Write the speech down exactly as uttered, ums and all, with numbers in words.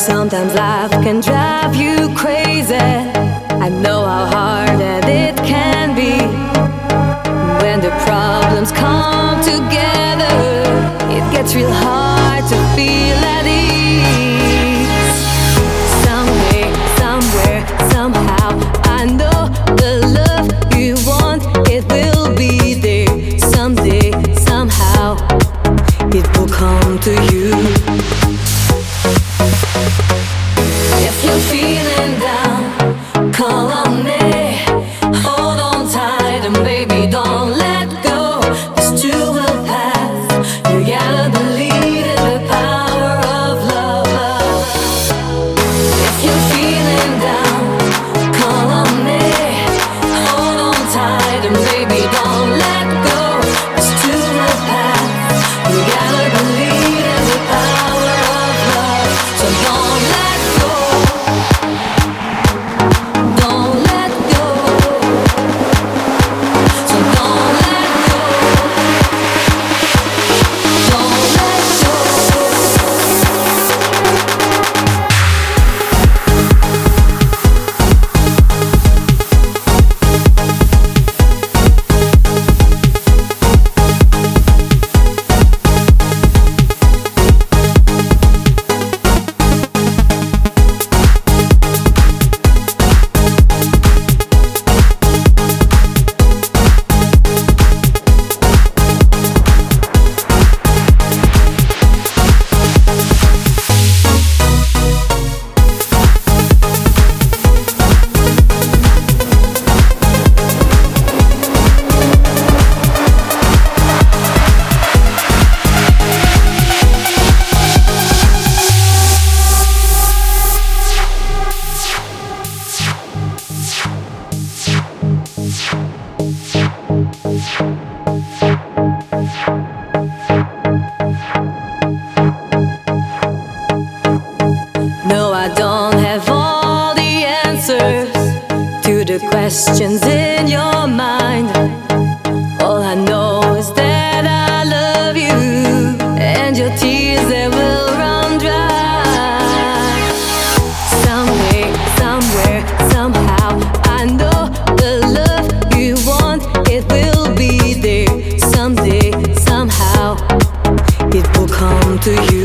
Sometimes life can drive you crazy. I know how hard that it can be. When the problems come together, it gets real hard to feel at ease. Someday, somewhere, somehow, I know the love you want, it will be there. Someday, somehow, it will come to you. If you're feeling down, call on me. Hold on tight and baby, don't let go. This too will pass. You gotta believe in the power of love. If you're feeling down, call on me. Hold on tight and baby, don't let go. This too will pass. You gotta believe in the power of love. So don't let go. Don't let go. So don't let go. Don't let go. No, I don't have all the answers to the questions in your mind. All I know is that I love you, and your tears, they will run dry. Someday, somewhere, somehow, I know the love you want, it will be there. Someday, somehow, it will come to you.